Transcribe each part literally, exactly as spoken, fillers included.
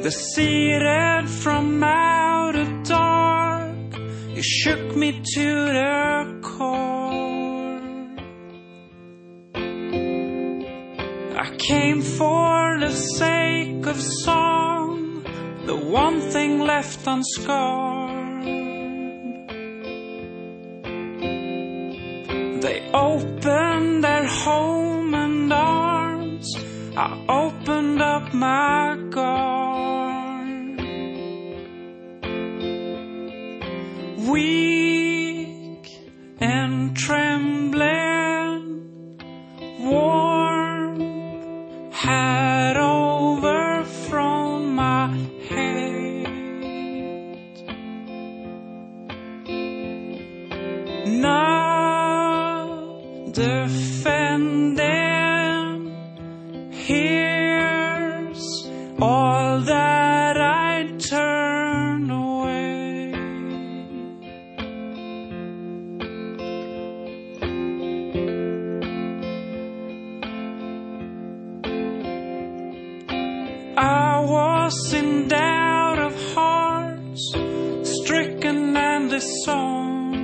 Seated from out of dark, you shook me to the core. I came for the sake of song, the one thing left unscarred. They opened their home and arms, I opened up my guard. Weak and trembling, warm had overthrown my head. Not defending, here's all that I turn away. I was in doubt of hearts, stricken and disowned.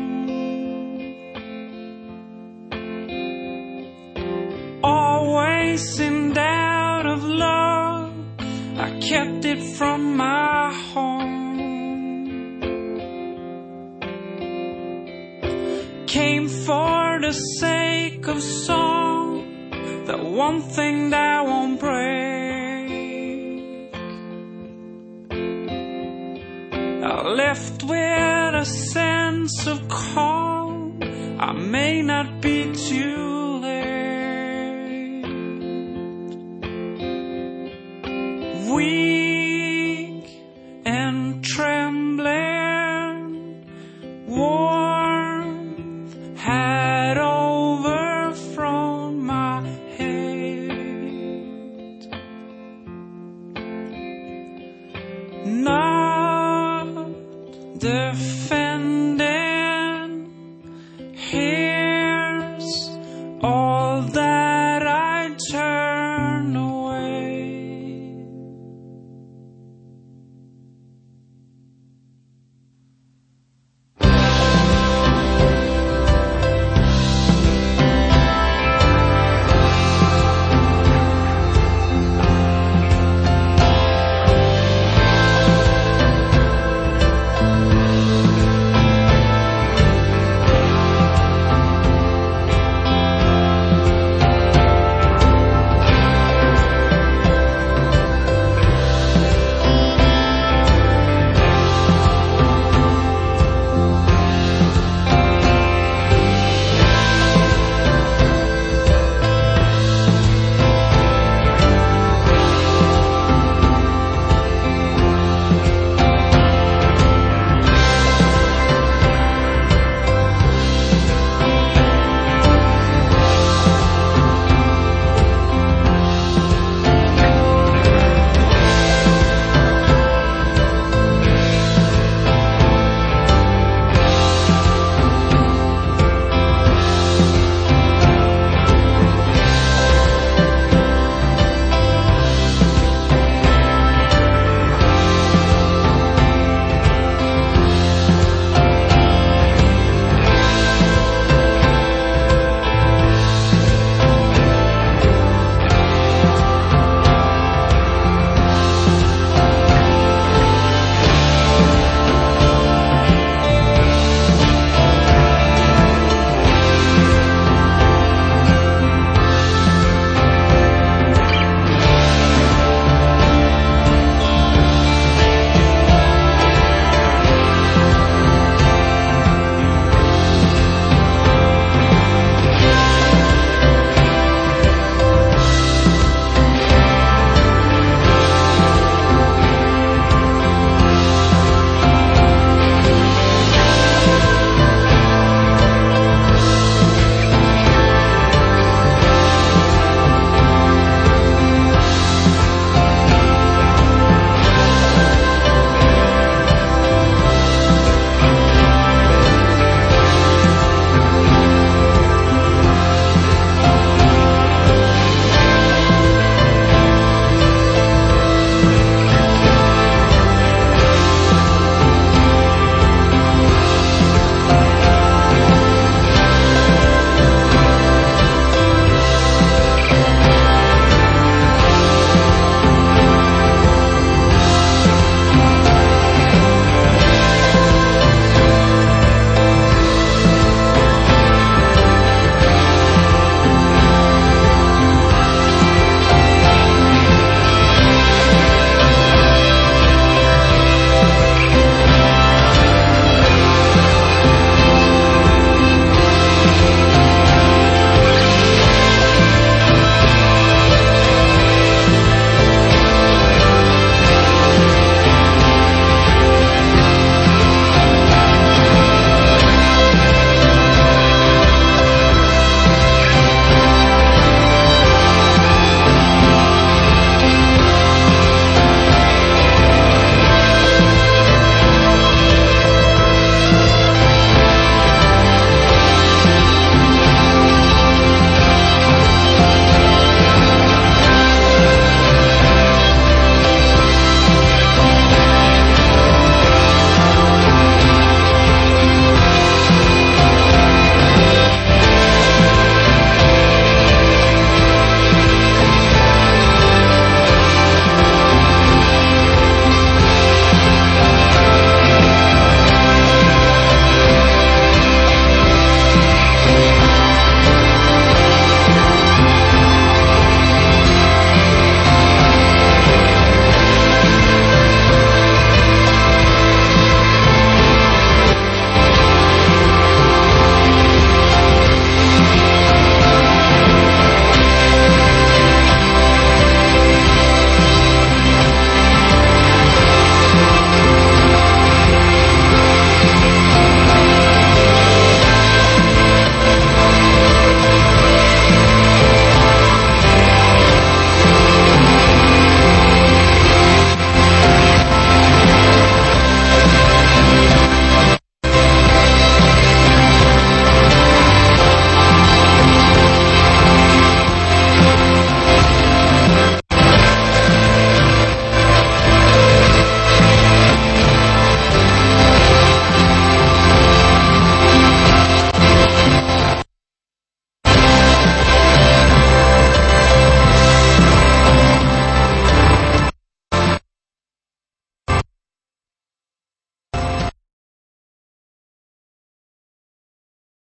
Always in doubt of love, I kept it from my home. Came for the sake of song, the one thing that won't break. I left with a sense of calm, I may not be too late. Weak and trembling, warmth had overthrown my head. Not defending, here